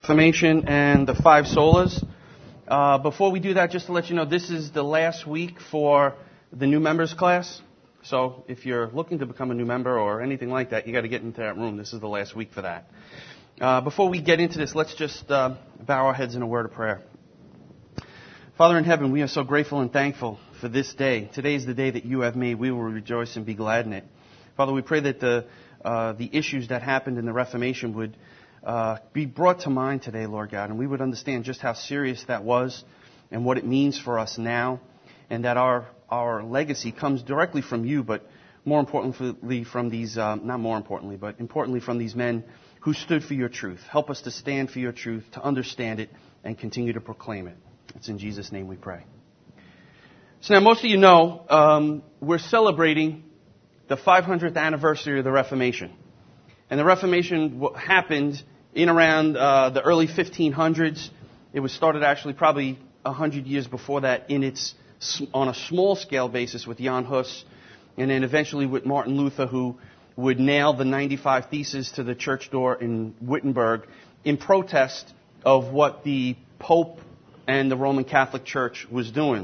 Reformation and the five solas. Before we do that, just to let you know, this is the last week for the new members class. So if you're looking to become a new member or anything like that, you got to get into that room. This is the last week for that. Before we get into this, let's just bow our heads in a word of prayer. Father in heaven, we are so grateful and thankful for this day. Today is the day that you have made. We will rejoice and be glad in it. Father, we pray that the issues that happened in the Reformation would be brought to mind today, Lord God, and we would understand just how serious that was and what it means for us now, and that our legacy comes directly from you, but more importantly from these, importantly from these men who stood for your truth. Help us to stand for your truth, to understand it, and continue to proclaim it. It's in Jesus' name we pray. So now most of you know we're celebrating the 500th anniversary of the Reformation. And the Reformation happened in around the early 1500s. It was started actually probably 100 years before that on a small scale basis with Jan Hus, and then eventually with Martin Luther, who would nail the 95 Theses to the church door in Wittenberg in protest of what the Pope and the Roman Catholic Church was doing.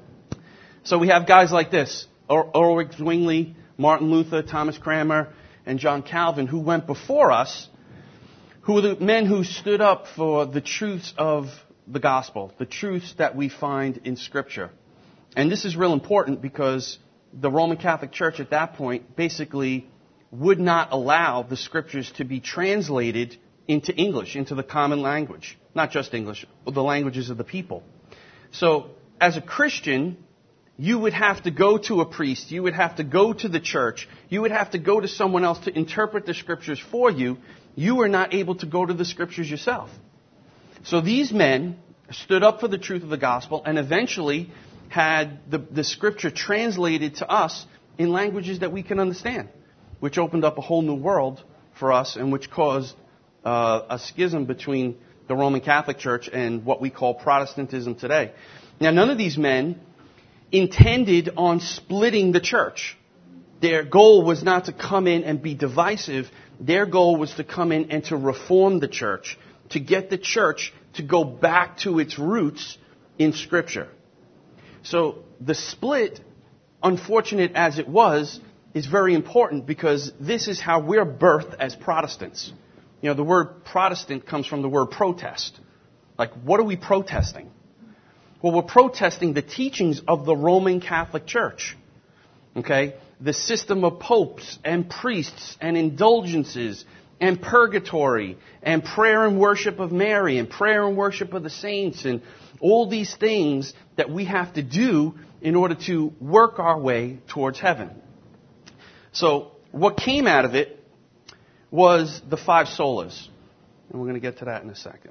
So we have guys like this, Ulrich Zwingli, Martin Luther, Thomas Cranmer, and John Calvin, who went before us, who were the men who stood up for the truths of the gospel, the truths that we find in Scripture. And this is real important because the Roman Catholic Church at that point basically would not allow the Scriptures to be translated into English, into the common language. Not just English, but the languages of the people. So, as a Christian, you would have to go to a priest, you would have to go to the church, you would have to go to someone else to interpret the Scriptures for you. You were not able to go to the Scriptures yourself. So these men stood up for the truth of the gospel and eventually had the Scripture translated to us in languages that we can understand, which opened up a whole new world for us and which caused a schism between the Roman Catholic Church and what we call Protestantism today. Now, none of these men intended on splitting the church. Their goal was not to come in and be divisive. Their goal was to come in and to reform the church, to get the church to go back to its roots in Scripture. So the split, unfortunate as it was, is very important because this is how we're birthed as Protestants. You know, the word Protestant comes from the word protest. Like, what are we protesting? Well, we're protesting the teachings of the Roman Catholic Church. Okay? The system of popes and priests and indulgences and purgatory and prayer and worship of Mary and prayer and worship of the saints and all these things that we have to do in order to work our way towards heaven. So what came out of it was the five solas. And we're going to get to that in a second.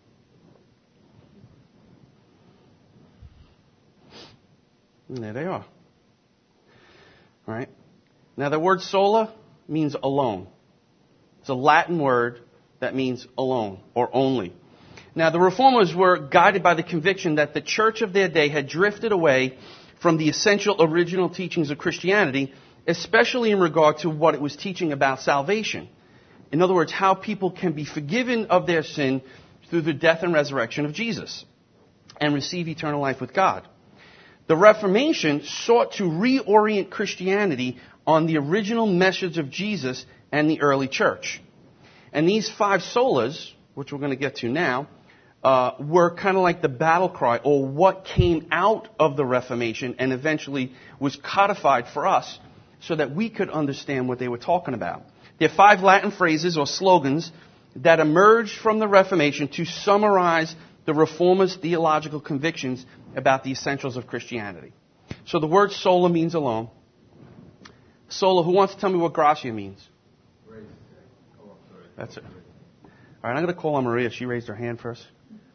And there they are. All right. Now the word sola means alone. It's a Latin word that means alone or only. Now the Reformers were guided by the conviction that the church of their day had drifted away from the essential original teachings of Christianity, especially in regard to what it was teaching about salvation. In other words, how people can be forgiven of their sin through the death and resurrection of Jesus and receive eternal life with God. The Reformation sought to reorient Christianity on the original message of Jesus and the early church. And these five solas, which we're going to get to now, were kind of like the battle cry, or what came out of the Reformation and eventually was codified for us so that we could understand what they were talking about. They're five Latin phrases or slogans that emerged from the Reformation to summarize the Reformers' theological convictions about the essentials of Christianity. So the word sola means alone. Sola, who wants to tell me what gratia means? Grace. That's it. All right, I'm going to call on Maria. She raised her hand first.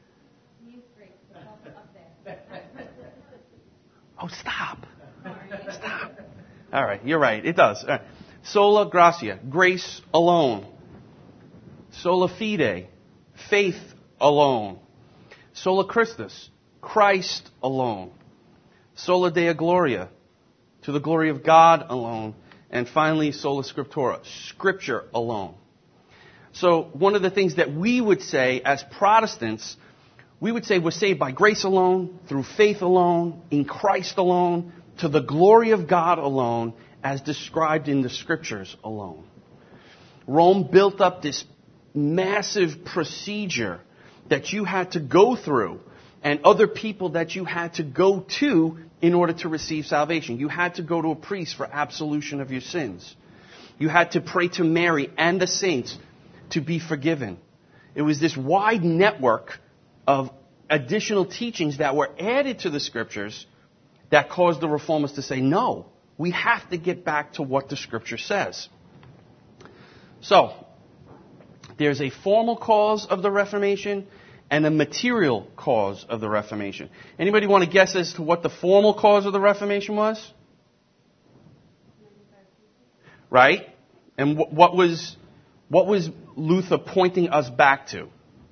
Oh, stop. Stop. All right, you're right. It does. All right. Sola gratia, grace alone. Sola fide, faith alone. Sola Christus, Christ alone. Sola Deo Gloria, to the glory of God alone. And finally, sola scriptura, Scripture alone. So one of the things that we would say as Protestants, we would say we're saved by grace alone, through faith alone, in Christ alone, to the glory of God alone, as described in the Scriptures alone. Rome built up this massive procedure that you had to go through and other people that you had to go to in order to receive salvation. You had to go to a priest for absolution of your sins. You had to pray to Mary and the saints to be forgiven. It was this wide network of additional teachings that were added to the Scriptures that caused the Reformers to say, no, we have to get back to what the Scripture says. So, there's a formal cause of the Reformation and a material cause of the Reformation. Anybody want to guess as to what the formal cause of the Reformation was? Right? And what was Luther pointing us back to?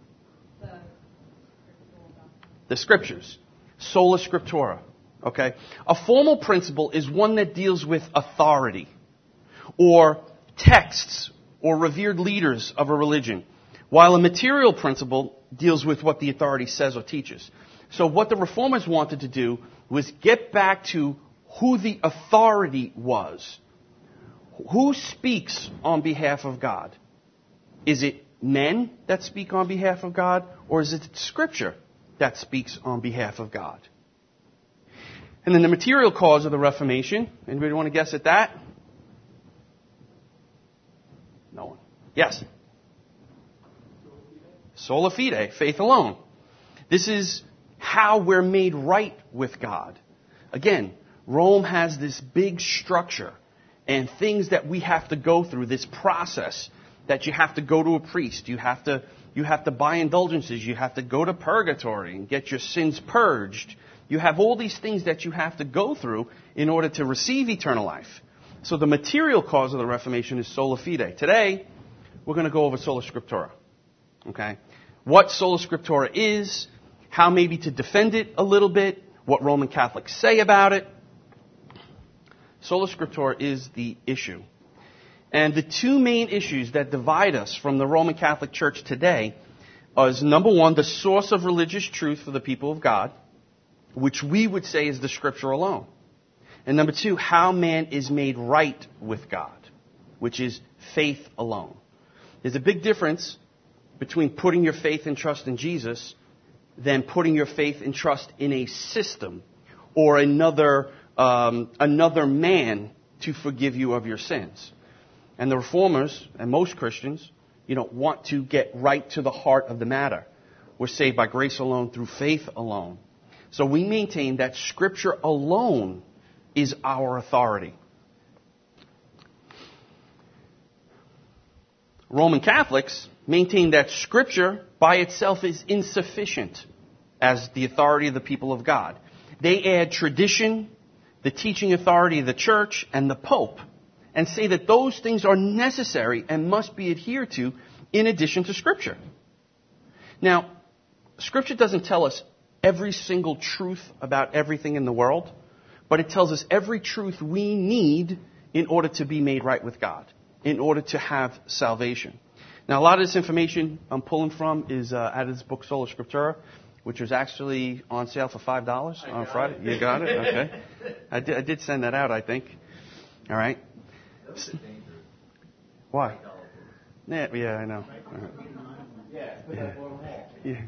The Scriptures. Sola Scriptura. Okay? A formal principle is one that deals with authority or texts or revered leaders of a religion, while a material principle deals with what the authority says or teaches. So what the Reformers wanted to do was get back to who the authority was. Who speaks on behalf of God? Is it men that speak on behalf of God, or is it Scripture that speaks on behalf of God? And then the material cause of the Reformation, anybody want to guess at that? No one. Yes? Sola fide, faith alone. This is how we're made right with God. Again, Rome has this big structure and things that we have to go through, this process that you have to go to a priest, you have to buy indulgences, you have to go to purgatory and get your sins purged. You have all these things that you have to go through in order to receive eternal life. So the material cause of the Reformation is sola fide. Today, we're going to go over sola scriptura. Okay? What sola scriptura is, how maybe to defend it a little bit, what Roman Catholics say about it. Sola scriptura is the issue. And the two main issues that divide us from the Roman Catholic Church today is, number one, the source of religious truth for the people of God, which we would say is the Scripture alone. And number two, how man is made right with God, which is faith alone. There's a big difference between putting your faith and trust in Jesus than putting your faith and trust in a system or another man to forgive you of your sins. And the Reformers, and most Christians, want to get right to the heart of the matter. We're saved by grace alone, through faith alone. So we maintain that Scripture alone is our authority. Roman Catholics maintain that Scripture by itself is insufficient as the authority of the people of God. They add tradition, the teaching authority of the Church, and the Pope, and say that those things are necessary and must be adhered to in addition to Scripture. Now, Scripture doesn't tell us every single truth about everything in the world, but it tells us every truth we need in order to be made right with God, in order to have salvation. Now, a lot of this information I'm pulling from is out of this book, Sola Scriptura, which was actually on sale for $5 on Friday. You got it? Okay. I did send that out, I think. All right. Why? Yeah, I know. Yeah.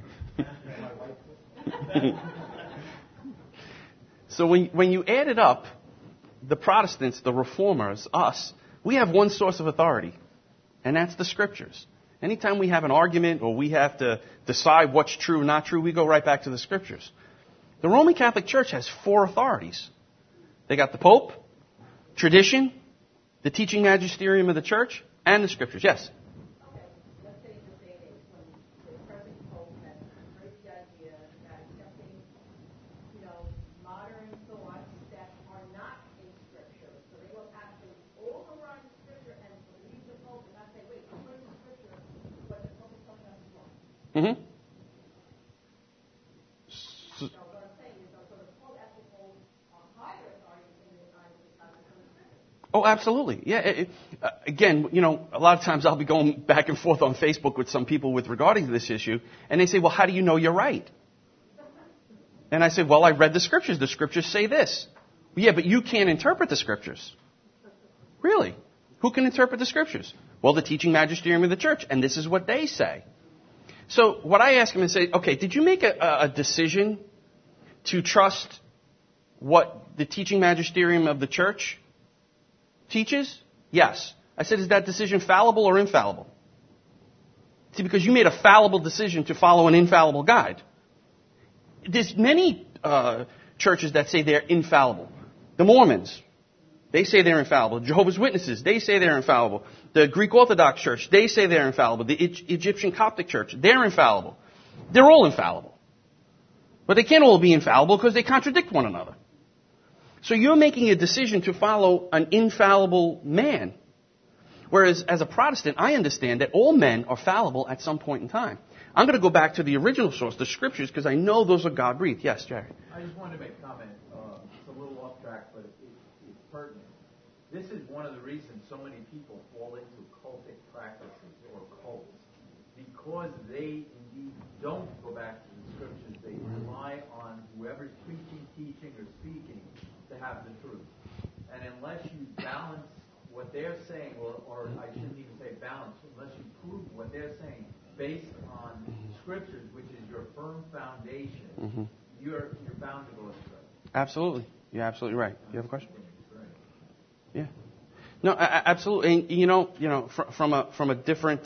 So when you add it up, the Protestants, the Reformers, us, we have one source of authority, and that's the Scriptures. Anytime we have an argument or we have to decide what's true or not true, we go right back to the Scriptures. The Roman Catholic Church has four authorities. They got the Pope, tradition, the teaching magisterium of the Church, and the Scriptures. Yes? Okay, let's say the day when the present Pope has embraced the idea that accepting, modern thoughts that are not in Scripture. So they will actually override the Scripture and believe the Pope and not say, wait, I'm putting in Scripture what the Pope is telling us is wrong. Mm-hmm. So what I'm saying is, so the Pope actually holds a higher authority in the eyes of the Scripture. Oh, absolutely. Yeah. Again, a lot of times I'll be going back and forth on Facebook with some people regarding this issue, and they say, well, how do you know you're right? And I say, well, I read the Scriptures. The Scriptures say this. Yeah, but you can't interpret the Scriptures. Really? Who can interpret the Scriptures? Well, the teaching magisterium of the church, and this is what they say. So what I ask them is say, okay, did you make a decision to trust what the teaching magisterium of the church teaches? Yes. I said, is that decision fallible or infallible? See, because you made a fallible decision to follow an infallible guide. There's many churches that say they're infallible. The Mormons, they say they're infallible. Jehovah's Witnesses, they say they're infallible. The Greek Orthodox Church, they say they're infallible. The Egyptian Coptic Church, they're infallible. They're all infallible. But they can't all be infallible because they contradict one another. So you're making a decision to follow an infallible man. Whereas as a Protestant, I understand that all men are fallible at some point in time. I'm going to go back to the original source, the Scriptures, because I know those are God-breathed. Yes, Jerry? I just wanted to make a comment. It's a little off track, but it's pertinent. This is one of the reasons so many people fall into cultic practices or cults. Because they indeed don't go back to the Scriptures. They rely on whoever's preaching, teaching, or speaking to have the truth. And unless you balance what they're saying, or I shouldn't even say balance, unless you prove what they're saying based on Scriptures, which is your firm foundation, you're bound to go astray. Absolutely. You're absolutely right. You have a question? Yeah. No, absolutely. And, from a different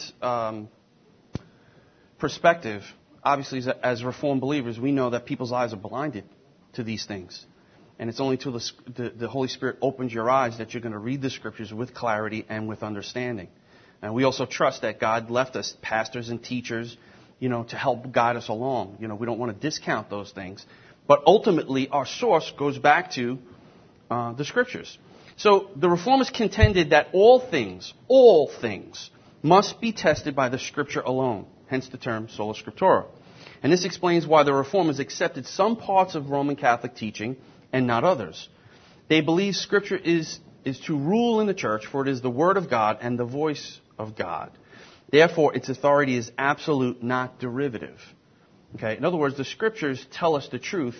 perspective, obviously, as Reformed believers, we know that people's eyes are blinded to these things. And it's only until the Holy Spirit opens your eyes that you're going to read the Scriptures with clarity and with understanding. And we also trust that God left us pastors and teachers, to help guide us along. We don't want to discount those things. But ultimately, our source goes back to the Scriptures. So the Reformers contended that all things must be tested by the Scripture alone. Hence the term sola scriptura. And this explains why the Reformers accepted some parts of Roman Catholic teaching and not others. They believe Scripture is to rule in the church, for it is the Word of God and the voice of God. Therefore, its authority is absolute, not derivative. Okay? In other words, the Scriptures tell us the truth.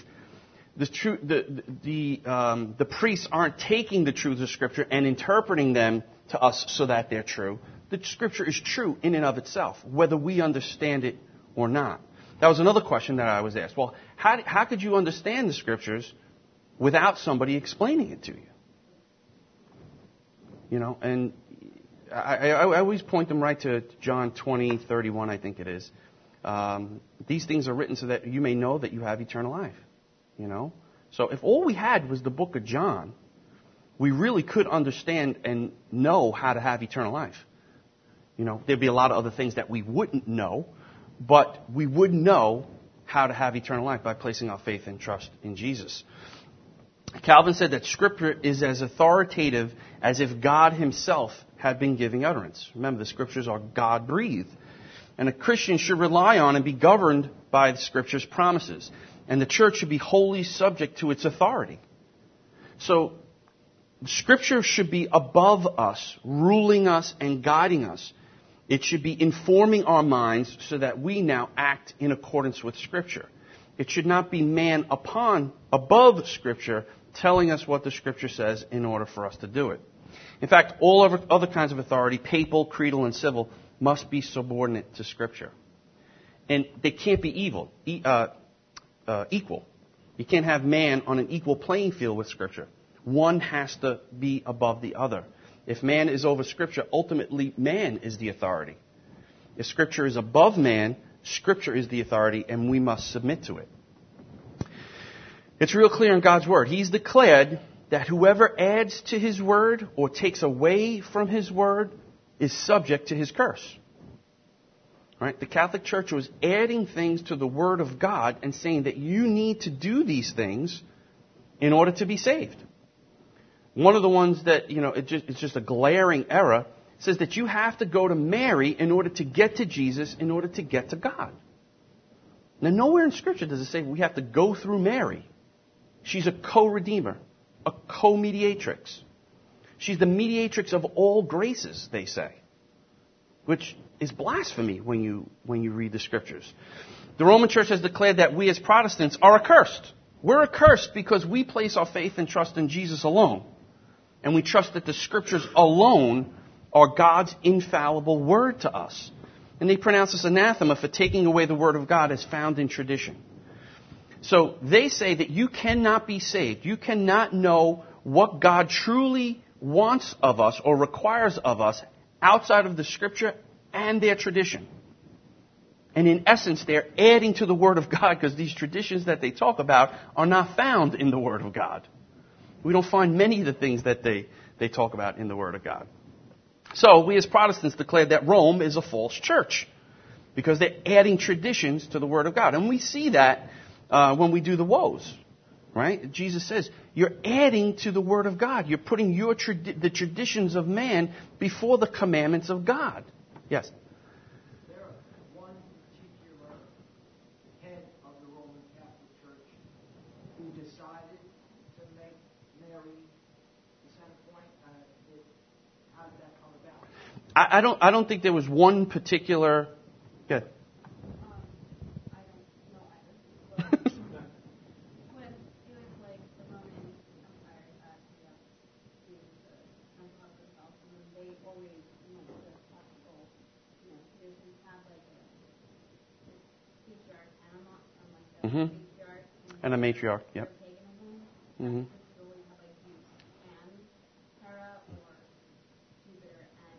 The priests aren't taking the truths of Scripture and interpreting them to us so that they're true. The Scripture is true in and of itself, whether we understand it or not. That was another question that I was asked. Well, how could you understand the Scriptures without somebody explaining it to you? And I always point them right to John 20:31, I think it is. These things are written so that you may know that you have eternal life. So if all we had was the book of John, we really could understand and know how to have eternal life. There'd be a lot of other things that we wouldn't know, but we would know how to have eternal life by placing our faith and trust in Jesus. Calvin said that Scripture is as authoritative as if God Himself had been giving utterance. Remember, the Scriptures are God-breathed. And a Christian should rely on and be governed by the Scripture's promises. And the church should be wholly subject to its authority. So, Scripture should be above us, ruling us and guiding us. It should be informing our minds so that we now act in accordance with Scripture. It should not be man above Scripture telling us what the Scripture says in order for us to do it. In fact, all other kinds of authority, papal, creedal, and civil, must be subordinate to Scripture. And they can't be equal. You can't have man on an equal playing field with Scripture. One has to be above the other. If man is over Scripture, ultimately man is the authority. If Scripture is above man, Scripture is the authority, and we must submit to it. It's real clear in God's Word. He's declared that whoever adds to His Word or takes away from His Word is subject to His curse. Right? The Catholic Church was adding things to the Word of God and saying that you need to do these things in order to be saved. One of the ones that, it's just a glaring error, says that you have to go to Mary in order to get to Jesus, in order to get to God. Now, nowhere in Scripture does it say we have to go through Mary. She's a co-redeemer, a co-mediatrix. She's the mediatrix of all graces, they say, which is blasphemy when you read the Scriptures. The Roman Church has declared that we as Protestants are accursed. We're accursed because we place our faith and trust in Jesus alone. And we trust that the Scriptures alone are God's infallible word to us. And they pronounce us anathema for taking away the word of God as found in tradition. So they say that you cannot be saved. You cannot know what God truly wants of us or requires of us outside of the Scripture and their tradition. And in essence, they're adding to the Word of God because these traditions that they talk about are not found in the Word of God. We don't find many of the things that they talk about in the Word of God. So we as Protestants declare that Rome is a false church because they're adding traditions to the Word of God. And we see that when we do the woes, right? Jesus says, you're adding to the Word of God. You're putting the traditions of man before the commandments of God. Yes? There one particular head of the Roman Catholic Church who decided to make Mary the center point. How did that come about? I don't think there was one particular... Good. I don't know either. But when it was like the Roman Empire had the Emperor itself, and they always, the classical, traditions had like a patriarch and a matriarch. And a matriarch, yep. Paganism. Mm-hmm. So we have like Zeus and Hera, or Jupiter and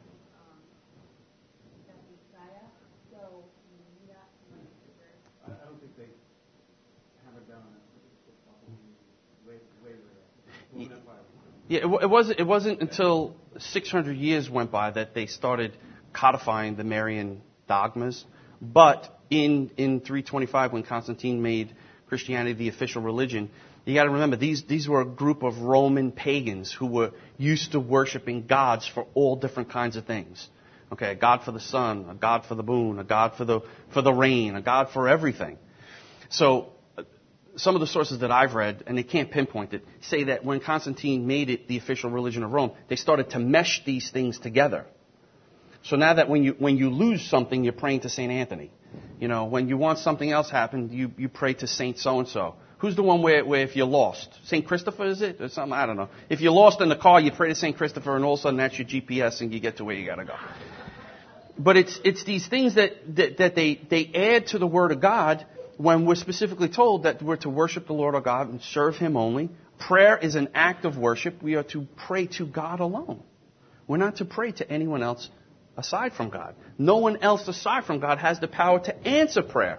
Gaia. So yeah, like Jupiter. I don't think they hammered down on that way Roman Empire. Yeah, it wasn't until 600 years went by that they started codifying the Marian dogmas. But in 325, when Constantine made Christianity the official religion, you got to remember these were a group of Roman pagans who were used to worshiping gods for all different kinds of things. Okay, a god for the sun, a god for the moon, a god for the rain, a god for everything. So some of the sources that I've read, and they can't pinpoint it, say that when Constantine made it the official religion of Rome, they started to mesh these things together. So now that when you lose something, you're praying to St. Anthony. When you want something else happen, you pray to Saint so-and-so. Who's the one where if you're lost? St. Christopher, is it? Or something? I don't know. If you're lost in the car, you pray to St. Christopher, and all of a sudden that's your GPS, and you get to where you got to go. But it's these things that they add to the Word of God when we're specifically told that we're to worship the Lord our God and serve Him only. Prayer is an act of worship. We are to pray to God alone. We're not to pray to anyone else aside from God. No one else aside from God has the power to answer prayer.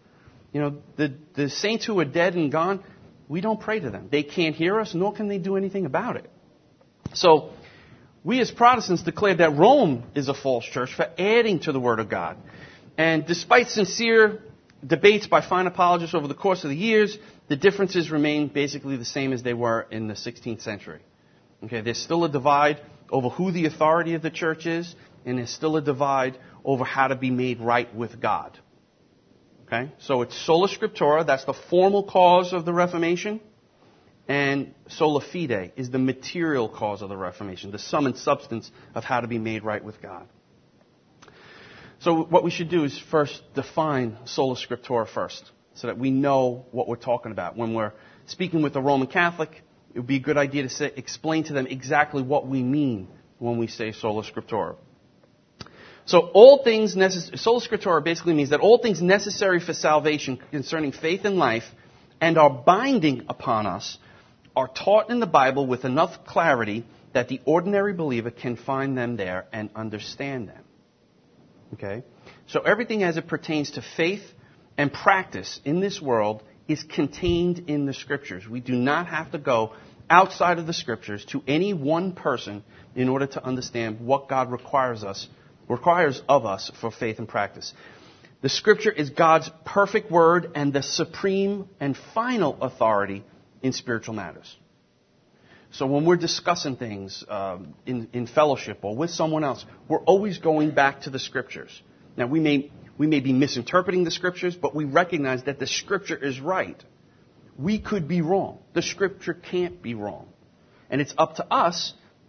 The saints who are dead and gone, we don't pray to them. They can't hear us, nor can they do anything about it. So, we as Protestants declared that Rome is a false church for adding to the Word of God. And despite sincere debates by fine apologists over the course of the years, the differences remain basically the same as they were in the 16th century. Okay, there's still a divide over who the authority of the church is, and there's still a divide over how to be made right with God. Okay, so it's sola scriptura, that's the formal cause of the Reformation, and sola fide is the material cause of the Reformation, the sum and substance of how to be made right with God. So what we should do is first define sola scriptura first, so that we know what we're talking about. When we're speaking with a Roman Catholic, it would be a good idea to explain to them exactly what we mean when we say sola scriptura. So sola scriptura basically means that all things necessary for salvation concerning faith and life and are binding upon us are taught in the Bible with enough clarity that the ordinary believer can find them there and understand them. Okay? So everything as it pertains to faith and practice in this world is contained in the Scriptures. We do not have to go outside of the Scriptures to any one person in order to understand what God requires of us for faith and practice. The Scripture is God's perfect word and the supreme and final authority in spiritual matters. So when we're discussing things in fellowship or with someone else, we're always going back to the Scriptures. Now, we may be misinterpreting the Scriptures, but we recognize that the Scripture is right. We could be wrong. The Scripture can't be wrong. And it's up to us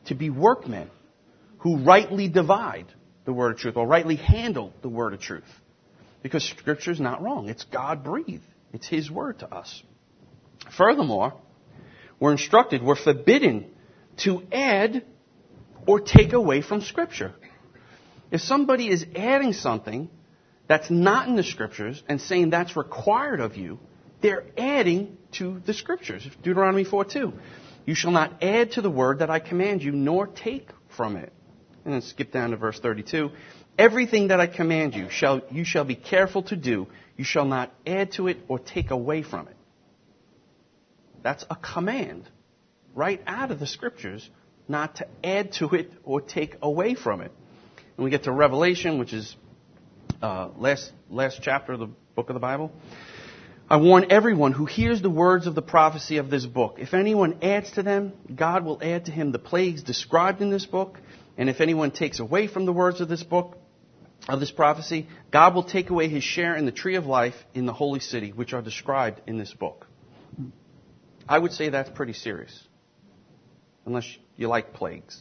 to be workmen who rightly divide the word of truth or rightly handle the word of truth. Because Scripture is not wrong. It's God-breathed. It's His word to us. Furthermore, we're instructed, we're forbidden to add or take away from Scripture. If somebody is adding something that's not in the Scriptures and saying that's required of you, they're adding to the Scriptures. Deuteronomy 4:2. You shall not add to the word that I command you, nor take from it. And then skip down to verse 32. Everything that I command you shall be careful to do. You shall not add to it or take away from it. That's a command right out of the Scriptures, not to add to it or take away from it. And we get to Revelation, which is last chapter of the book of the Bible. I warn everyone who hears the words of the prophecy of this book. If anyone adds to them, God will add to him the plagues described in this book. And if anyone takes away from the words of this book, of this prophecy, God will take away his share in the tree of life in the holy city, which are described in this book. I would say that's pretty serious. Unless you like plagues.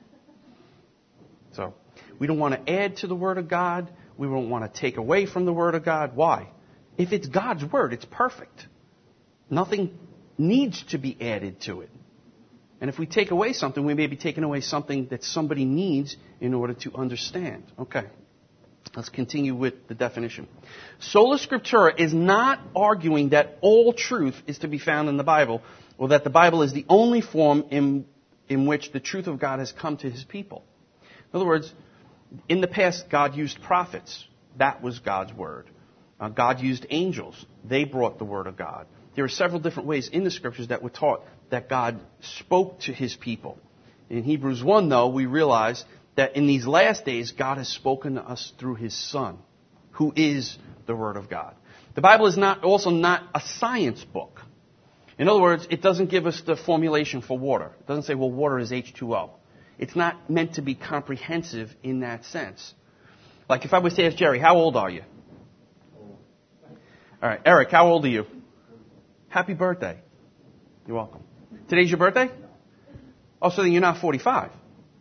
So, we don't want to add to the Word of God. We don't want to take away from the Word of God. Why? If it's God's Word, it's perfect. Nothing needs to be added to it. And if we take away something, we may be taking away something that somebody needs in order to understand. Okay. Let's continue with the definition. Sola Scriptura is not arguing that all truth is to be found in the Bible, or that the Bible is the only form in which the truth of God has come to His people. In other words, in the past, God used prophets. That was God's Word. God used angels. They brought the Word of God. There are several different ways in the Scriptures that we're taught that God spoke to His people. In Hebrews 1, though, we realize that in these last days, God has spoken to us through His Son, who is the Word of God. The Bible is also not a science book. In other words, it doesn't give us the formulation for water. It doesn't say, well, water is H2O. It's not meant to be comprehensive in that sense. Like if I was to ask Jerry, how old are you? All right, Eric, how old are you? Happy birthday. You're welcome. Today's your birthday? Oh, so then you're not 45.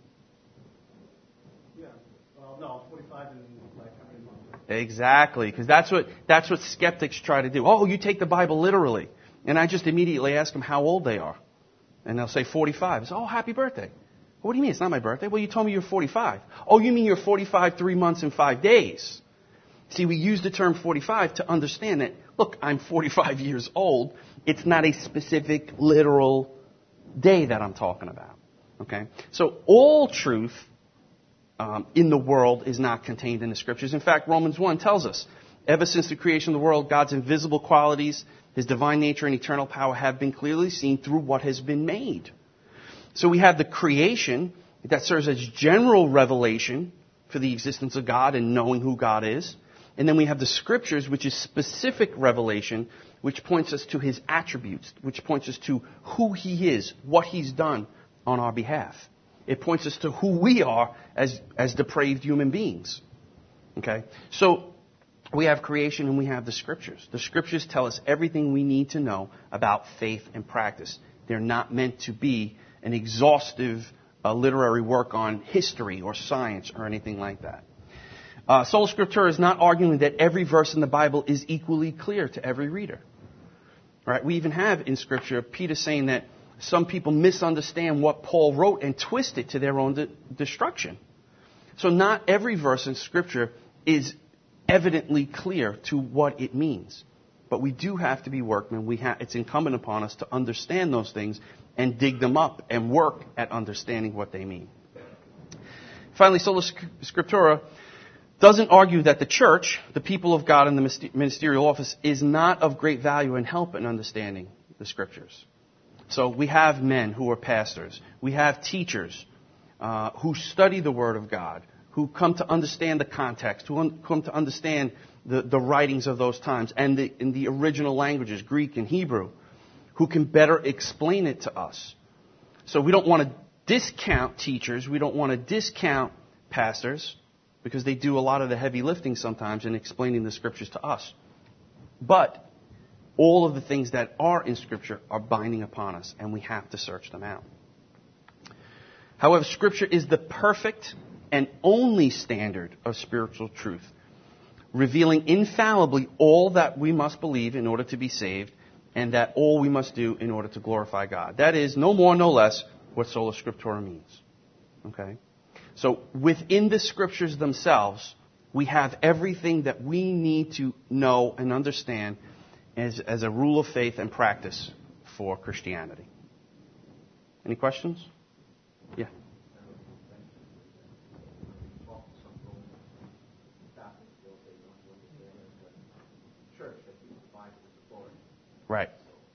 Yeah. Well, no, 45 in like how many months? Exactly, because that's what skeptics try to do. Oh, you take the Bible literally. And I just immediately ask them how old they are. And they'll say 45. I say, oh, happy birthday. What do you mean? It's not my birthday. Well, you told me you're 45. Oh, you mean you're 45 3 months and 5 days. See, we use the term 45 to understand that, look, I'm 45 years old. It's not a specific literal day that I'm talking about. Okay? So all truth in the world is not contained in the Scriptures. In fact, Romans 1 tells us, ever since the creation of the world, God's invisible qualities, His divine nature and eternal power have been clearly seen through what has been made. So we have the creation that serves as general revelation for the existence of God and knowing who God is. And then we have the Scriptures, which is specific revelation, which points us to His attributes, which points us to who He is, what He's done on our behalf. It points us to who we are as depraved human beings. Okay? So we have creation and we have the Scriptures. The Scriptures tell us everything we need to know about faith and practice. They're not meant to be an exhaustive literary work on history or science or anything like that. Sola Scriptura is not arguing that every verse in the Bible is equally clear to every reader. All right? We even have in Scripture Peter saying that some people misunderstand what Paul wrote and twist it to their own destruction. So not every verse in Scripture is evidently clear to what it means. But we do have to be workmen. It's incumbent upon us to understand those things and dig them up and work at understanding what they mean. Finally, Sola Scriptura doesn't argue that the church, the people of God in the ministerial office, is not of great value and help in understanding the Scriptures. So we have men who are pastors. We have teachers who study the Word of God, who come to understand the context, who come to understand the writings of those times and in the original languages, Greek and Hebrew, who can better explain it to us. So we don't want to discount teachers. We don't want to discount pastors, because they do a lot of the heavy lifting sometimes in explaining the Scriptures to us. But all of the things that are in Scripture are binding upon us, and we have to search them out. However, Scripture is the perfect and only standard of spiritual truth, revealing infallibly all that we must believe in order to be saved, and that all we must do in order to glorify God. That is, no more, no less, what Sola Scriptura means. Okay? So, within the Scriptures themselves, we have everything that we need to know and understand as a rule of faith and practice for Christianity. Any questions? Yeah. Right.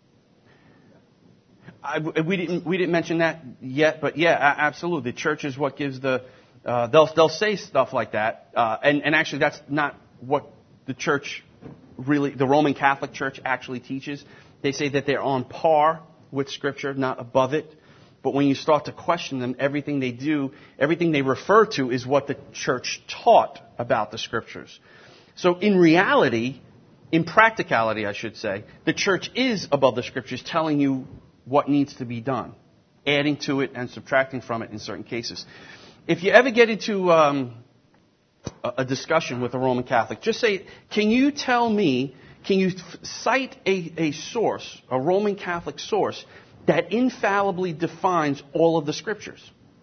We didn't mention that yet, but yeah, absolutely. The church is what gives the. They'll say stuff like that, and actually that's not what the church really, the Roman Catholic Church actually teaches. They say that they're on par with Scripture, not above it. But when you start to question them, everything they do, everything they refer to is what the church taught about the Scriptures. So in reality, in practicality, I should say, the church is above the Scriptures, telling you what needs to be done, adding to it and subtracting from it in certain cases. If you ever get into a discussion with a Roman Catholic, just say, can you tell me, can you cite a source, a Roman Catholic source, that infallibly defines all of the Scriptures?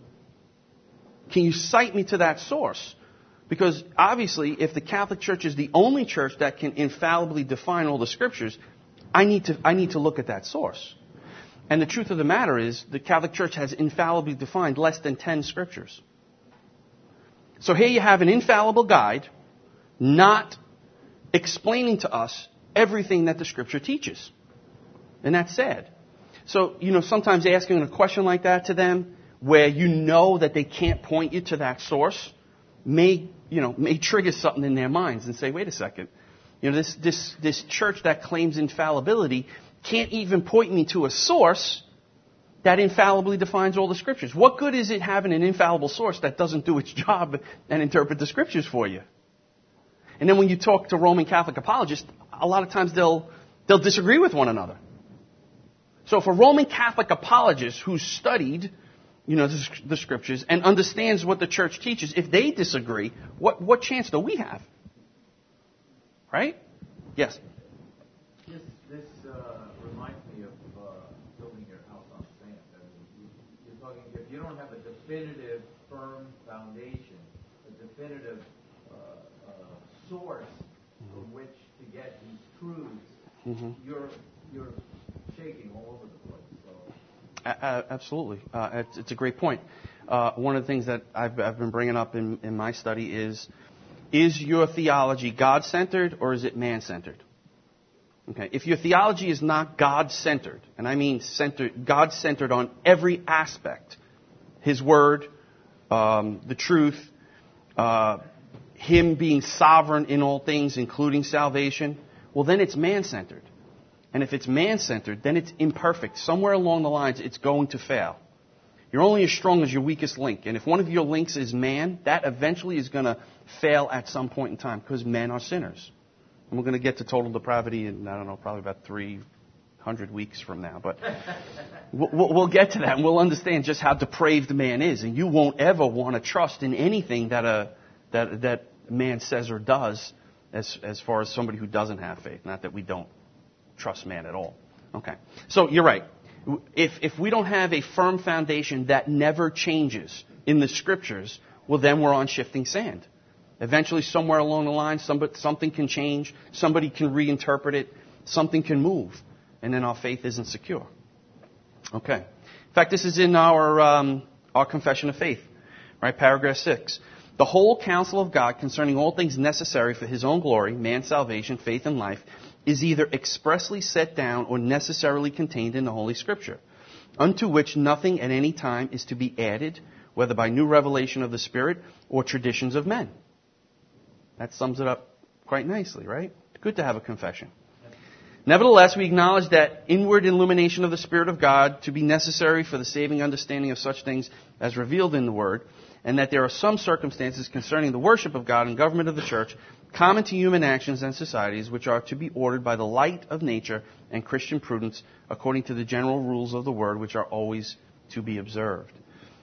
Can you cite me to that source? Because obviously, if the Catholic Church is the only church that can infallibly define all the Scriptures, I need to look at that source. And the truth of the matter is, the Catholic Church has infallibly defined less than 10 Scriptures. So here you have an infallible guide, not explaining to us everything that the Scripture teaches. And that's sad. So, sometimes asking a question like that to them, where you know that they can't point you to that source, may trigger something in their minds and say, wait a second, this church that claims infallibility can't even point me to a source that infallibly defines all the Scriptures. What good is it having an infallible source that doesn't do its job and interpret the Scriptures for you? And then when you talk to Roman Catholic apologists, a lot of times they'll disagree with one another. So if a Roman Catholic apologist who's studied, the Scriptures and understands what the church teaches, if they disagree, what chance do we have? Right? Yes. This reminds me of building your house on sand. I mean, you're talking, if you don't have a definitive, firm foundation, a definitive source from which to get these truths, you're shaking all over the place. So. Absolutely. It's a great point. One of the things that I've been bringing up in my study is your theology God-centered or is it man-centered? Okay. If your theology is not God-centered, and I mean God-centered on every aspect, His Word, the truth, Him being sovereign in all things, including salvation, well, then it's man-centered. And if it's man-centered, then it's imperfect. Somewhere along the lines, it's going to fail. You're only as strong as your weakest link. And if one of your links is man, that eventually is going to fail at some point in time because men are sinners. And we're going to get to total depravity in, probably about 300 weeks from now. But we'll get to that and we'll understand just how depraved man is. And you won't ever want to trust in anything that man says or does as far as somebody who doesn't have faith. Not that we don't trust man at all. Okay. So you're right. If we don't have a firm foundation that never changes in the Scriptures, well, then we're on shifting sand. Eventually, somewhere along the line, something can change, somebody can reinterpret it, something can move, and then our faith isn't secure. Okay. In fact, this is in our Confession of Faith, right? Paragraph 6. The whole counsel of God concerning all things necessary for His own glory, man's salvation, faith, and life, is either expressly set down or necessarily contained in the Holy Scripture, unto which nothing at any time is to be added, whether by new revelation of the Spirit or traditions of men. That sums it up quite nicely, right? Good to have a confession. Nevertheless, we acknowledge that inward illumination of the Spirit of God to be necessary for the saving understanding of such things as revealed in the Word, and that there are some circumstances concerning the worship of God and government of the church common to human actions and societies which are to be ordered by the light of nature and Christian prudence according to the general rules of the Word which are always to be observed.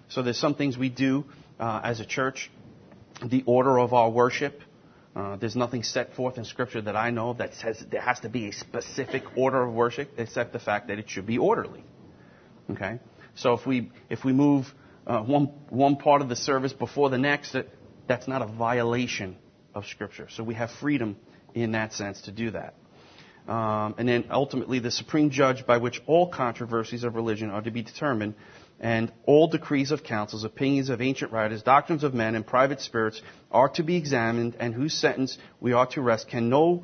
So there's some things we do as a church. The order of our worship. There's nothing set forth in Scripture that I know of that says there has to be a specific order of worship, except the fact that it should be orderly. Okay? So if we move one part of the service before the next, that's not a violation of Scripture. So we have freedom in that sense to do that. And then ultimately, the supreme judge by which all controversies of religion are to be determined, and all decrees of councils, opinions of ancient writers, doctrines of men, and private spirits are to be examined, and whose sentence we are to rest, can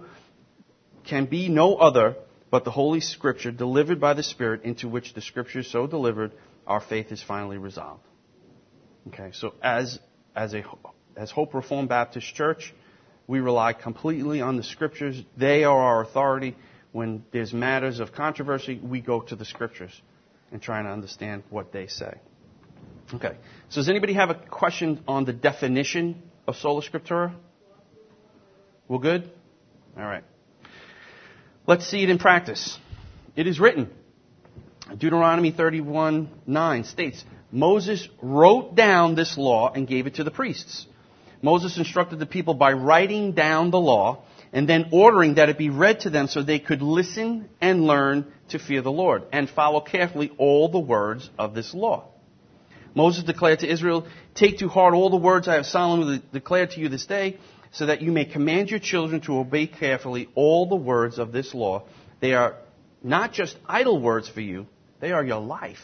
be no other but the Holy Scripture delivered by the Spirit, into which the Scriptures so delivered, our faith is finally resolved. Okay, so as Hope Reformed Baptist Church, we rely completely on the Scriptures. They are our authority. When there's matters of controversy, we go to the Scriptures and try to understand what they say. Okay, so does anybody have a question on the definition of Sola Scriptura? We're good? All right. Let's see it in practice. It is written. Deuteronomy 31:9 states, Moses wrote down this law and gave it to the priests. Moses instructed the people by writing down the law and then ordering that it be read to them so they could listen and learn to fear the Lord and follow carefully all the words of this law. Moses declared to Israel, take to heart all the words I have solemnly declared to you this day, so that you may command your children to obey carefully all the words of this law. They are not just idle words for you, they are your life.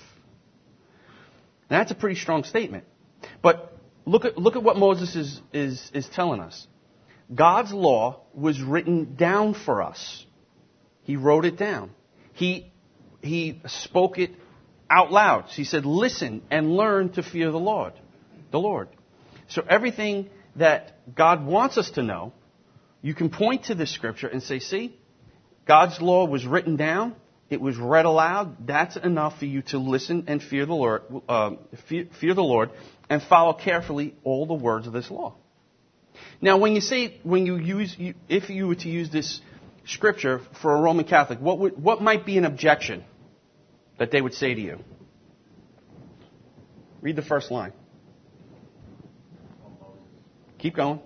And that's a pretty strong statement. But look at what Moses is telling us. God's law was written down for us. He wrote it down. He spoke it out loud. So he said, listen and learn to fear the Lord. So everything that God wants us to know, you can point to the Scripture and say, see, God's law was written down. It was read aloud. That's enough for you to listen and fear the Lord, and follow carefully all the words of this law. Now, if you were to use this Scripture for a Roman Catholic, what might be an objection that they would say to you? Read the first line. Keep going.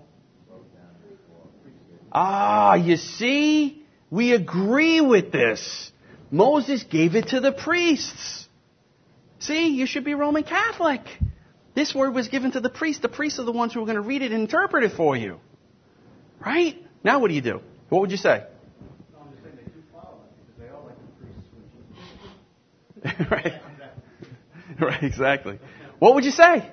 You see? We agree with this. Moses gave it to the priests. See, you should be Roman Catholic. This word was given to the priests. The priests are the ones who are going to read it and interpret it for you. Right? Now what do? What would you say? No, I'm just saying they do follow it, because they all like the priests. Right. Right, exactly. What would you say?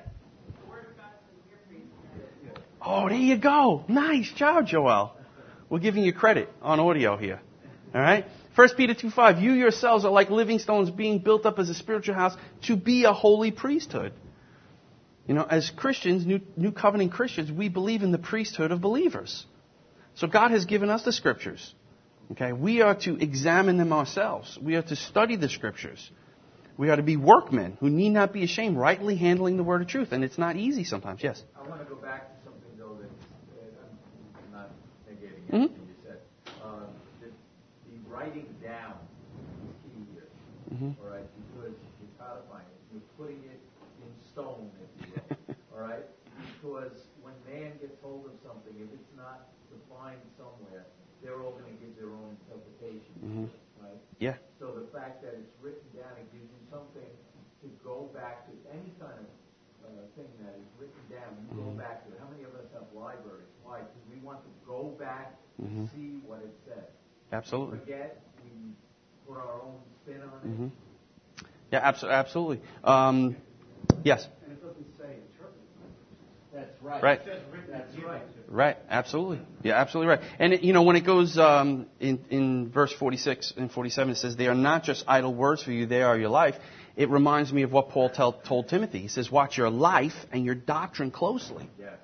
Oh, there you go. Nice job, Joel. We're giving you credit on audio here. All right? 1 Peter 2:5, you yourselves are like living stones being built up as a spiritual house to be a holy priesthood. You know, as Christians, New Covenant Christians, we believe in the priesthood of believers. So God has given us the Scriptures. Okay? We are to examine them ourselves. We are to study the Scriptures. We are to be workmen who need not be ashamed, rightly handling the word of truth. And it's not easy sometimes. Yes? I want to go back to something, though, that I'm not negating anything you said. The writing down is key here. All right? Because you're codifying it. You're putting it in stone, if you will. All right? Because when man gets hold of something, if it's not defined somewhere, they're all going to give their own interpretation. Right? Yeah. So the fact that it's written down, it gives you something to go back to. Any kind of thing that is written down, you go back to it. How many of us have libraries? Why? Because we want to go back and see what it says. Absolutely. We forget, we put our own spin on it. Yeah, absolutely. Yes? And it doesn't say interpret. That's right. Right. It says written. That's right. Right, absolutely. Yeah, absolutely right. And, when it goes in verse 46 and 47, it says, they are not just idle words for you, they are your life. It reminds me of what Paul told Timothy. He says, watch your life and your doctrine closely. Yeah.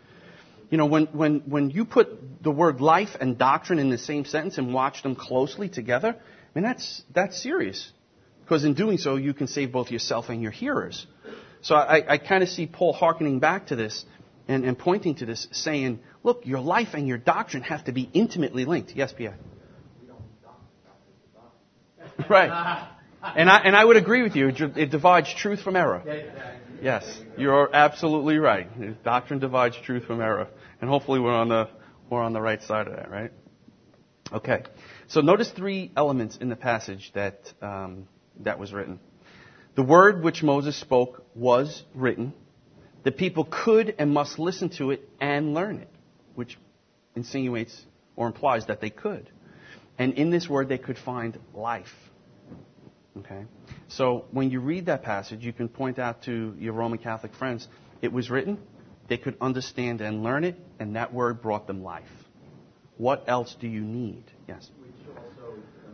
When you put the word life and doctrine in the same sentence and watch them closely together, I mean, that's serious. Because in doing so, you can save both yourself and your hearers. So I kind of see Paul hearkening back to this and pointing to this, saying, look, your life and your doctrine have to be intimately linked. Yes, Pierre? Right. And I would agree with you. It divides truth from error. Yes, you're absolutely right. Doctrine divides truth from error. And hopefully we're on the right side of that, right? Okay. So notice three elements in the passage that was written. The word which Moses spoke was written. The people could and must listen to it and learn it, which insinuates or implies that they could. And in this word they could find life. Okay? So when you read that passage, you can point out to your Roman Catholic friends, it was written, they could understand and learn it, and that word brought them life. What else do you need? Yes? Which also,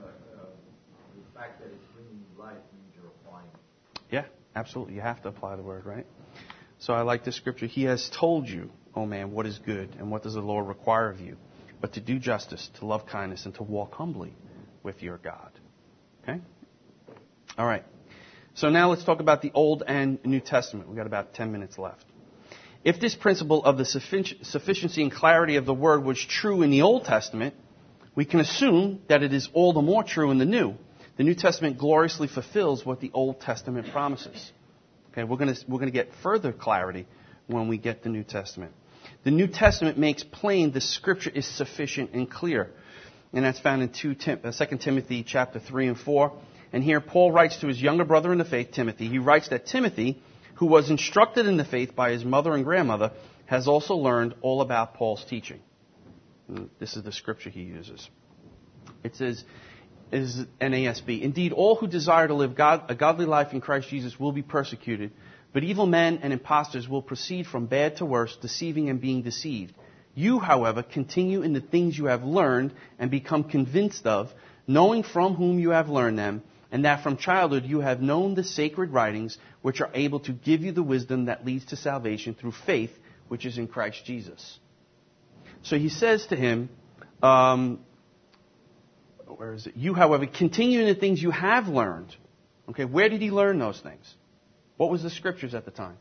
the fact that it's bringing you life means you're applying it. Yeah, absolutely. You have to apply the word, right? So I like this scripture. He has told you, oh man, what is good, and what does the Lord require of you? But to do justice, to love kindness, and to walk humbly with your God. Okay? All right. So now let's talk about the Old and New Testament. We've got about 10 minutes left. If this principle of the sufficiency and clarity of the Word was true in the Old Testament, we can assume that it is all the more true in the New. The New Testament gloriously fulfills what the Old Testament promises. Okay, we're going to get further clarity when we get the New Testament. The New Testament makes plain the Scripture is sufficient and clear. And that's found in 2 Timothy chapter 3 and 4. And here Paul writes to his younger brother in the faith, Timothy. He writes that Timothy, who was instructed in the faith by his mother and grandmother, has also learned all about Paul's teaching. And this is the scripture he uses. It says, is NASB, indeed, all who desire to live a godly life in Christ Jesus will be persecuted, but evil men and impostors will proceed from bad to worse, deceiving and being deceived. You, however, continue in the things you have learned and become convinced of, knowing from whom you have learned them, and that from childhood you have known the sacred writings, which are able to give you the wisdom that leads to salvation through faith, which is in Christ Jesus. So he says to him, where is it? You, however, continue in the things you have learned. Okay, where did he learn those things? What was the scriptures at the time?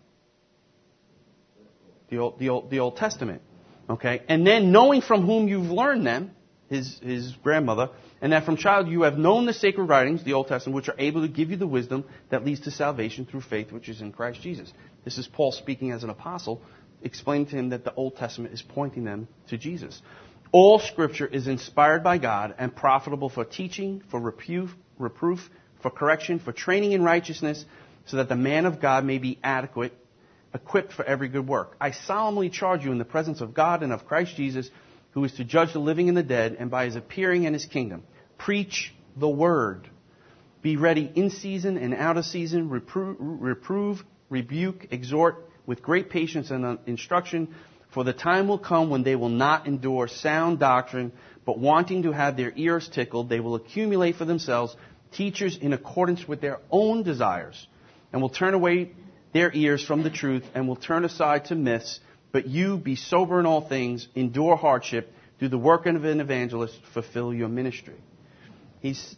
The Old Testament. Okay, and then knowing from whom you've learned them, his grandmother, and that from child you have known the sacred writings, the Old Testament, which are able to give you the wisdom that leads to salvation through faith, which is in Christ Jesus. This is Paul speaking as an apostle, explaining to him that the Old Testament is pointing them to Jesus. All Scripture is inspired by God and profitable for teaching, for reproof, for correction, for training in righteousness, so that the man of God may be adequate, equipped for every good work. I solemnly charge you in the presence of God and of Christ Jesus, who is to judge the living and the dead, and by his appearing in his kingdom. Preach the word. Be ready in season and out of season. Reprove, rebuke, exhort with great patience and instruction. For the time will come when they will not endure sound doctrine, but wanting to have their ears tickled, they will accumulate for themselves teachers in accordance with their own desires, and will turn away their ears from the truth, and will turn aside to myths. But you, be sober in all things, endure hardship, do the work of an evangelist, fulfill your ministry. This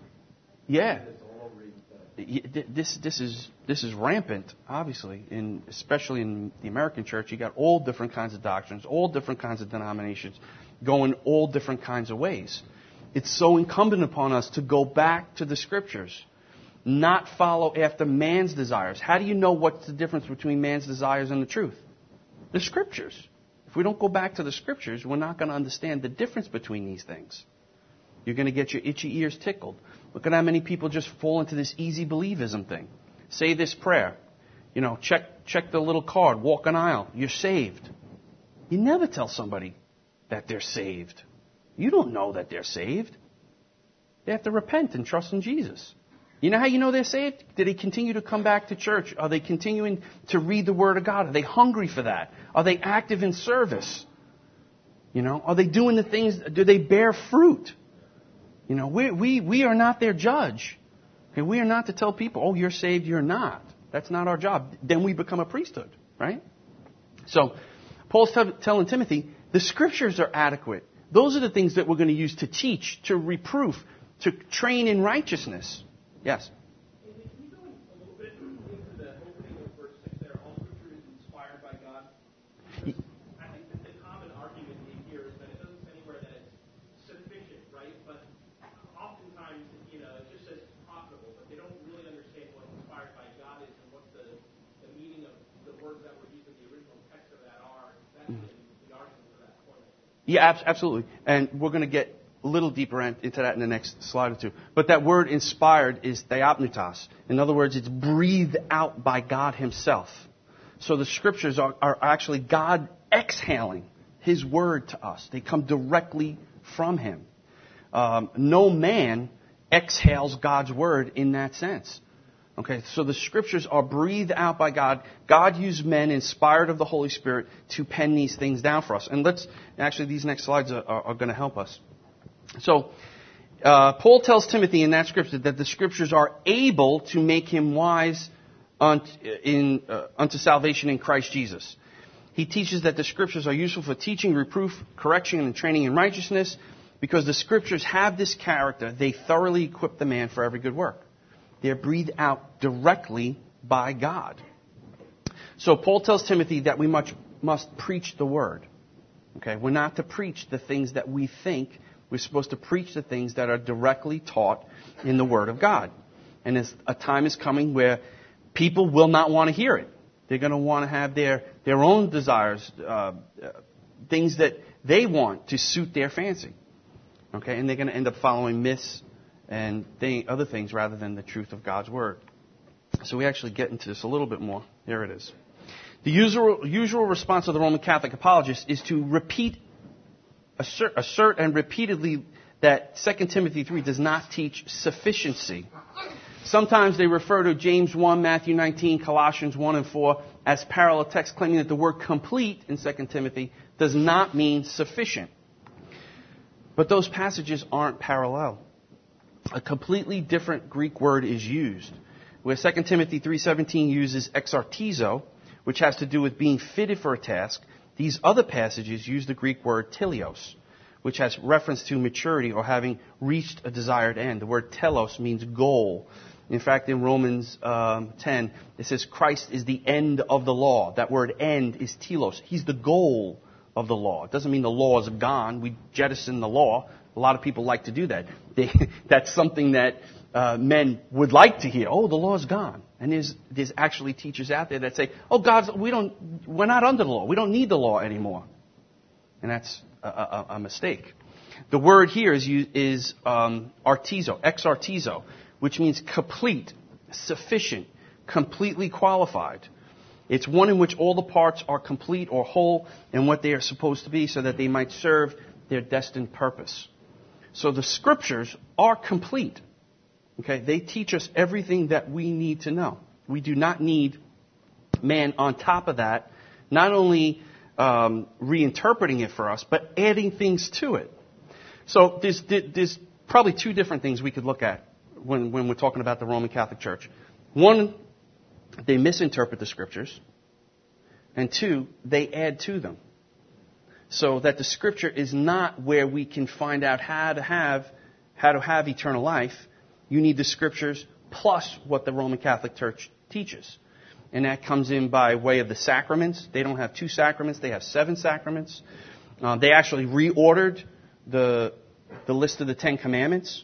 is rampant, obviously, especially in the American church. You got all different kinds of doctrines, all different kinds of denominations, going all different kinds of ways. It's so incumbent upon us to go back to the Scriptures, not follow after man's desires. How do you know what's the difference between man's desires and the truth? The Scriptures. If we don't go back to the Scriptures, we're not going to understand the difference between these things. You're going to get your itchy ears tickled. Look at how many people just fall into this easy believism thing. Say this prayer. Check the little card. Walk an aisle. You're saved. You never tell somebody that they're saved. You don't know that they're saved. They have to repent and trust in Jesus. You know how you know they're saved? Do they continue to come back to church? Are they continuing to read the Word of God? Are they hungry for that? Are they active in service? Are they doing the things? Do they bear fruit? We are not their judge. Okay, we are not to tell people, oh, you're saved, you're not. That's not our job. Then we become a priesthood, right? So, Paul's telling Timothy, the Scriptures are adequate. Those are the things that we're going to use to teach, to reproof, to train in righteousness. Yes? Can you go a little bit into the opening of verse 6 there? All Scripture is inspired by God. Because I think that the common argument here is that it doesn't say anywhere that it's sufficient, right? But oftentimes, it just says profitable, but they don't really understand what inspired by God is and what the meaning Yeah, absolutely. And we're going to get a little deeper into that in the next slide or two. But that word inspired is theopneustos. In other words, it's breathed out by God himself. So the scriptures are actually God exhaling his word to us. They come directly from him. No man exhales God's word in that sense. Okay, so the scriptures are breathed out by God. God used men inspired of the Holy Spirit to pen these things down for us. And these next slides are going to help us. So, Paul tells Timothy in that scripture that the scriptures are able to make him wise unto salvation in Christ Jesus. He teaches that the scriptures are useful for teaching, reproof, correction, and training in righteousness because the scriptures have this character. They thoroughly equip the man for every good work. They're breathed out directly by God. So Paul tells Timothy that we must preach the word. Okay, we're not to preach the things that we think. We're supposed to preach the things that are directly taught in the word of God. And a time is coming where people will not want to hear it. They're going to want to have their own desires, things that they want to suit their fancy. Okay, and they're going to end up following myths and other things rather than the truth of God's word. So we actually get into this a little bit more. There it is. The usual response of the Roman Catholic apologists is to assert and repeatedly that 2 Timothy 3 does not teach sufficiency. Sometimes they refer to James 1, Matthew 19, Colossians 1 and 4 as parallel texts, claiming that the word complete in 2 Timothy does not mean sufficient. But those passages aren't parallel. A completely different Greek word is used, where 2 Timothy 3:17 uses exartizo, which has to do with being fitted for a task. These other passages use the Greek word teleos, which has reference to maturity or having reached a desired end. The word telos means goal. In fact, in Romans 10, it says Christ is the end of the law. That word end is telos. He's the goal of the law. It doesn't mean the law is gone. We jettison the law. A lot of people like to do that. That's something that men would like to hear. Oh, the law is gone. And there's actually teachers out there that say, oh, we're not under the law. We don't need the law anymore. And that's a mistake. The word here is artizo, exartizo, which means complete, sufficient, completely qualified. It's one in which all the parts are complete or whole in what they are supposed to be so that they might serve their destined purpose. So the scriptures are complete. Okay, they teach us everything that we need to know. We do not need man on top of that, not only reinterpreting it for us, but adding things to it. So there's probably two different things we could look at when we're talking about the Roman Catholic Church. One, they misinterpret the scriptures. And two, they add to them. So that the scripture is not where we can find out how to have eternal life. You need the scriptures plus what the Roman Catholic Church teaches. And that comes in by way of the sacraments. They don't have 2 sacraments, they have 7 sacraments. They actually reordered the list of the 10 Commandments.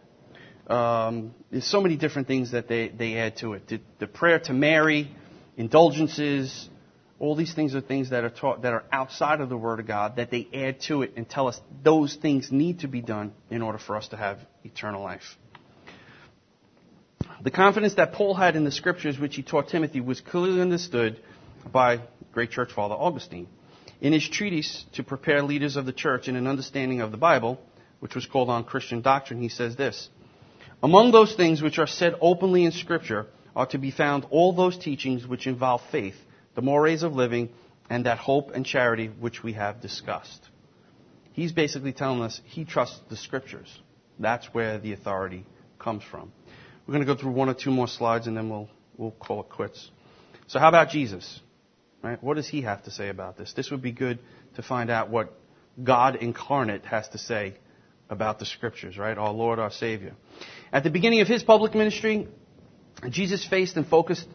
There's so many different things that they add to it. The prayer to Mary, indulgences, all these things are things that are taught that are outside of the Word of God that they add to it and tell us those things need to be done in order for us to have eternal life. The confidence that Paul had in the Scriptures, which he taught Timothy, was clearly understood by great church father Augustine. In his treatise to prepare leaders of the church in an understanding of the Bible, which was called On Christian Doctrine, he says this: among those things which are said openly in Scripture are to be found all those teachings which involve faith, the mores of living, and that hope and charity which we have discussed. He's basically telling us he trusts the Scriptures. That's where the authority comes from. We're going to go through 1 or 2 more slides and then we'll call it quits. So how about Jesus? Right? What does he have to say about this? This would be good to find out what God incarnate has to say about the Scriptures, right? Our Lord, our Savior. At the beginning of his public ministry, Jesus faced the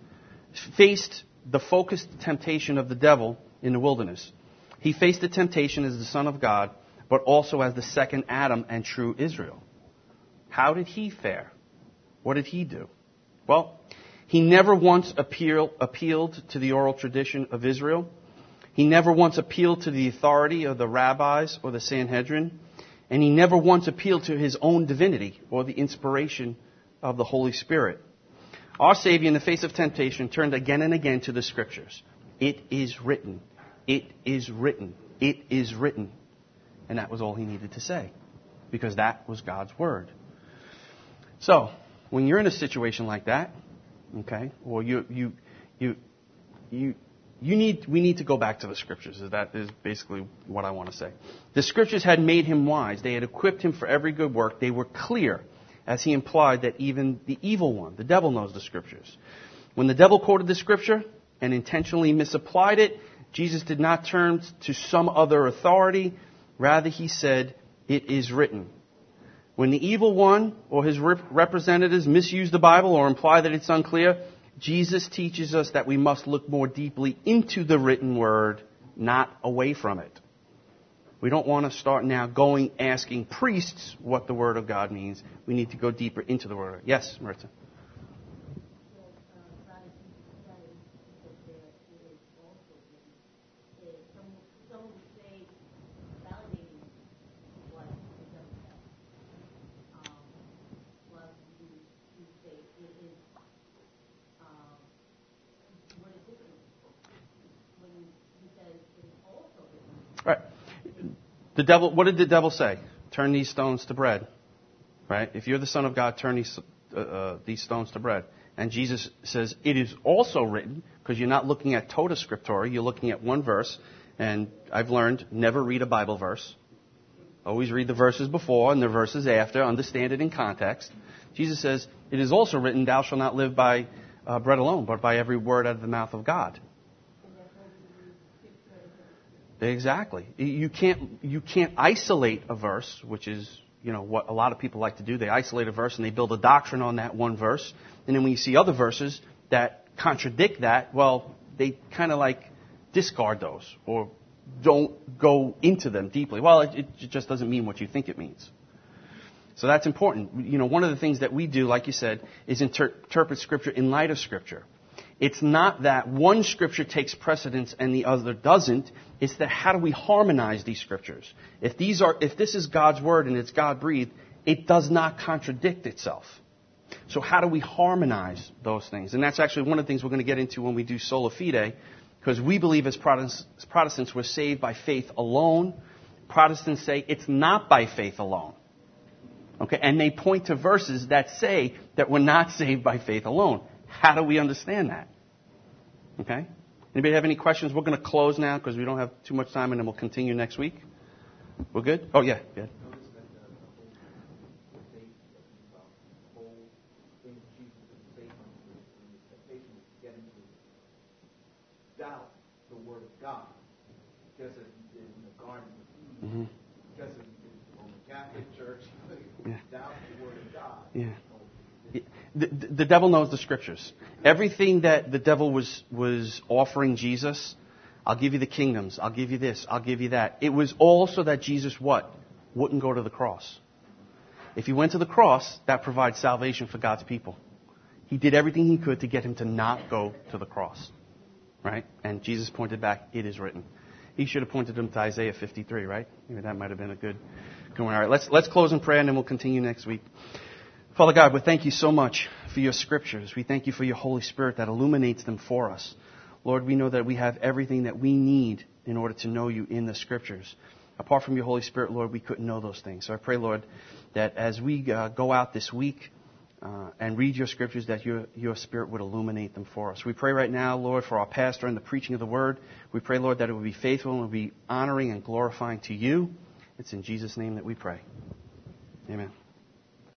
focused temptation of the devil in the wilderness. He faced the temptation as the Son of God, but also as the second Adam and true Israel. How did he fare? What did he do? Well, he never once appealed to the oral tradition of Israel. He never once appealed to the authority of the rabbis or the Sanhedrin. And he never once appealed to his own divinity or the inspiration of the Holy Spirit. Our Savior, in the face of temptation, turned again and again to the Scriptures. It is written. It is written. It is written. And that was all he needed to say, because that was God's Word. So, when you're in a situation like that, okay, or we need to go back to the Scriptures. That is basically what I want to say. The Scriptures had made him wise. They had equipped him for every good work. They were clear, as he implied that even the evil one, the devil, knows the Scriptures. When the devil quoted the Scripture and intentionally misapplied it, Jesus did not turn to some other authority. Rather, he said, "It is written." When the evil one or his representatives misuse the Bible or imply that it's unclear, Jesus teaches us that we must look more deeply into the written word, not away from it. We don't want to start now asking priests what the Word of God means. We need to go deeper into the Word. Yes, Martha? Right. The devil. What did the devil say? Turn these stones to bread. Right. If you're the Son of God, turn these stones to bread. And Jesus says, "It is also written," because you're not looking at tota scriptura, you're looking at one verse. And I've learned, never read a Bible verse. Always read the verses before and the verses after. Understand it in context. Jesus says, "It is also written, thou shalt not live by bread alone, but by every word out of the mouth of God." Exactly. You can't isolate a verse, which is, what a lot of people like to do. They isolate a verse and they build a doctrine on that one verse. And then when you see other verses that contradict that, well, they kind of like discard those or don't go into them deeply. Well, it just doesn't mean what you think it means. So that's important. One of the things that we do, like you said, is interpret Scripture in light of Scripture. It's not that one Scripture takes precedence and the other doesn't. It's that how do we harmonize these Scriptures? If this is God's Word and it's God-breathed, it does not contradict itself. So how do we harmonize those things? And that's actually one of the things we're going to get into when we do Sola Fide, because we believe as Protestants we're saved by faith alone. Protestants say it's not by faith alone. Okay, and they point to verses that say that we're not saved by faith alone. How do we understand that? Okay? Anybody have any questions? We're going to close now because we don't have too much time, and then we'll continue next week. We're good? Oh, yeah. Good. Doubt the Word of God, just as he did in the Garden of Eden, just as he did in the Catholic Church. Doubt the Word of God. Yeah. The devil knows the Scriptures. Everything that the devil was offering Jesus, I'll give you the kingdoms, I'll give you this, I'll give you that. It was all so that Jesus what? Wouldn't go to the cross. If he went to the cross, that provides salvation for God's people. He did everything he could to get him to not go to the cross. Right? And Jesus pointed back, it is written. He should have pointed him to Isaiah 53, right? Maybe that might have been a good one. All right, let's close in prayer and then we'll continue next week. Father God, we thank you so much for your Scriptures. We thank you for your Holy Spirit that illuminates them for us. Lord, we know that we have everything that we need in order to know you in the Scriptures. Apart from your Holy Spirit, Lord, we couldn't know those things. So I pray, Lord, that as we go out this week and read your Scriptures, that your Spirit would illuminate them for us. We pray right now, Lord, for our pastor and the preaching of the Word. We pray, Lord, that it would be faithful and would be honoring and glorifying to you. It's in Jesus' name that we pray. Amen.